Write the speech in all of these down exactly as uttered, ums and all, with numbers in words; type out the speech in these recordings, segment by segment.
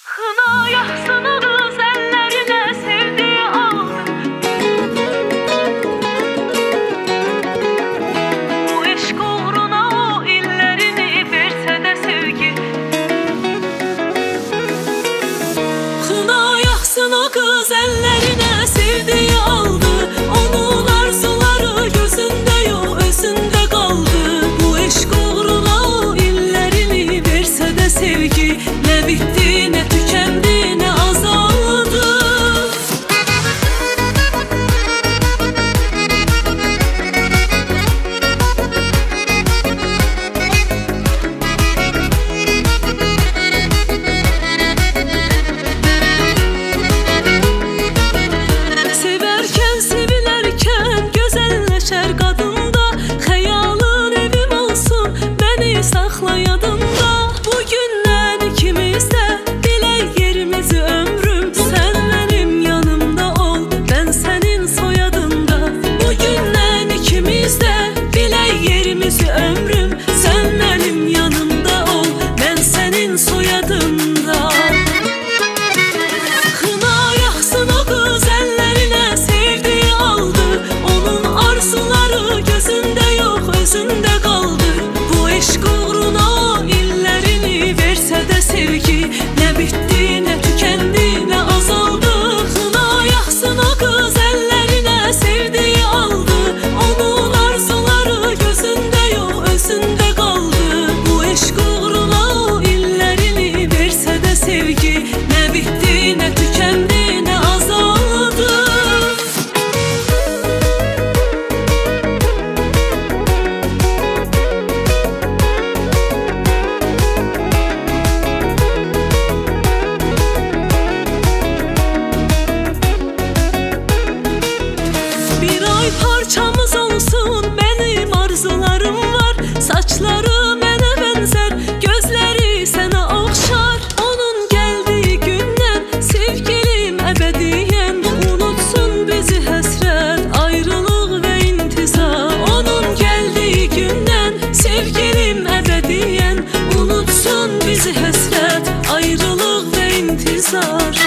Kına yaksın o kız ellerine sevdiği aldı. Bu eşk uğruna o illerini verse de sevgi. Kına yaksın o kız ellerine sevdiği aldı. Onun arzuları gözünde yok özünde kaldı. Bu eşk uğruna o illerini verse de sevgi. Ne bitti ne tükendi ne azaldı. Severken sevilerken güzelleşer kadında. Hayalın evim olsun beni sakla yadında. Bugünden ikimiz de bile yerimizi ömrüm. Sen benim yanımda ol ben senin soyadında. Bugünden ikimiz de bile yerimizi ömrüm. Sen benim yanımda ol ben senin soyadında. Kına yaksın o kız ellerine sevdiği aldı. Onun arzuları gözünde yok özünde kaldı. Bu eşk uğruna o illerini verse de sevgi. Ne bitti ne tükendi ne azaldı. Kına yaksın o kız ellerine sevdiği aldı. Onun arzuları gözünde yok özünde kaldı. Bu eşk uğruna o illerini verse de sevgi. Ne bitti ne tükendi ne azaldı. Bir ay parçamız olsun benim arzularım var. Saçları mene benzer gözleri sana okşar. Onun geldiği günden sevgilim ebediyen. Unutsun bizi hasret ayrılık ve intizar. Onun geldiği günden sevgilim ebediyen. Unutsun bizi hasret ayrılık ve intizar.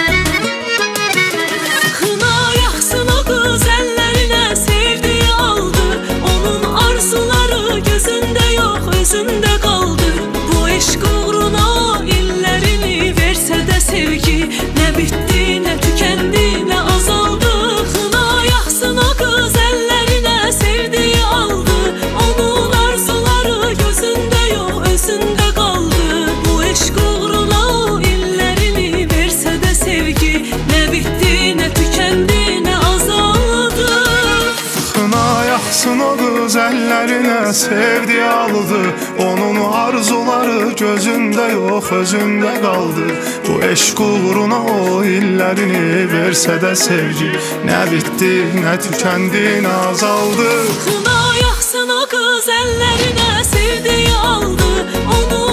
Kına yaksın o kız ellerine sevdiği aldı. Onun arzuları gözünde yok özünde kaldı. Bu eşk uğruna o illerini verse de sevgi. Ne bitti ne tükendi ne azaldı. Kına yaksın o kız ellerine sevdiği aldı. Onun arzuları gözünde yok özünde kaldı. Bu eşk uğruna o illerini verse de sevgi. Ne bitti ne tükendi ne azaldı. Kına yaksın o kız ellerine sevdiği aldı. Onun arzuları gözünde yok özünde kaldı. Bu eşk uğruna o illerini verse de sevgi. Ne bitti ne tükendi ne azaldı. Kına yaksın o kız ellerine sevdiği aldı. Onu